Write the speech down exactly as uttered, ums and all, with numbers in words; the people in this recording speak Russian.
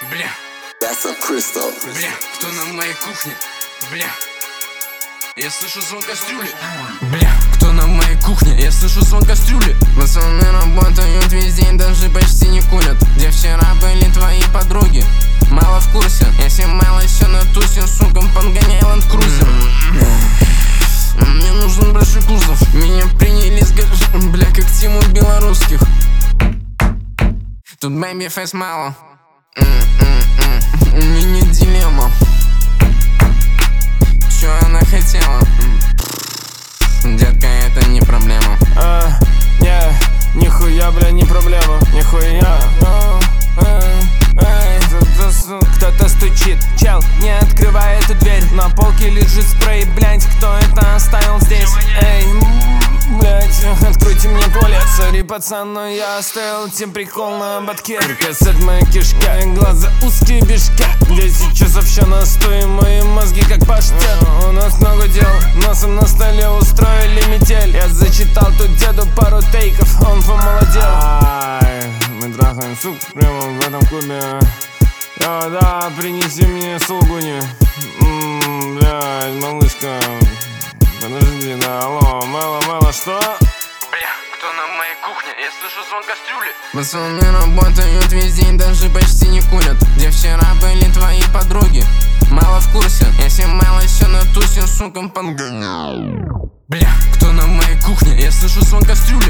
Бля, That's a crystal. бля, кто на моей кухне? Бля, я слышу звон кастрюли. Бля, кто на моей кухне? Я слышу звон кастрюли. Пацаны работают весь день, даже почти не курят. Где вчера были твои подруги? Мало в курсе. Если мало еще на тусе, сукам подгоняй Land Cruiser. Мне нужен большой кузов. Меня приняли с гаража, бля, как Тиму белорусских. Тут baby face мало. У меня дилемма. Чё она хотела? Детка, это не проблема. А, не, нихуя, бля, не проблема. Нихуя. Кто-то стучит, чел, не открывай эту дверь. На полке лежит спрей, блядь, кто это оставил здесь? Эй, блядь, откройте мне туалет. Сори, пацан, но я оставил тем прикол на ободке. Перкасет моя кишка, глаза узкие бишка. Десять часов ща настою, мои мозги как паштет. У нас много дел, носом на столе устроили метель. Я зачитал тут деду пару тейков, он помолодел. Ай, мы трахаем сук прямо в этом клубе. Да, да, принеси мне сулгуни. Ммм, блядь, малышка. Подожди, да, алло, Мэла, Мэла, что? Бля, кто на моей кухне? Я слышу звон кастрюли. Пацаны работают весь день, даже почти не курят. Где вчера были твои подруги? Мало в курсе. Если мало еще на тусе, сукам подгоняй. Бля, кто на моей кухне? Я слышу звон кастрюли.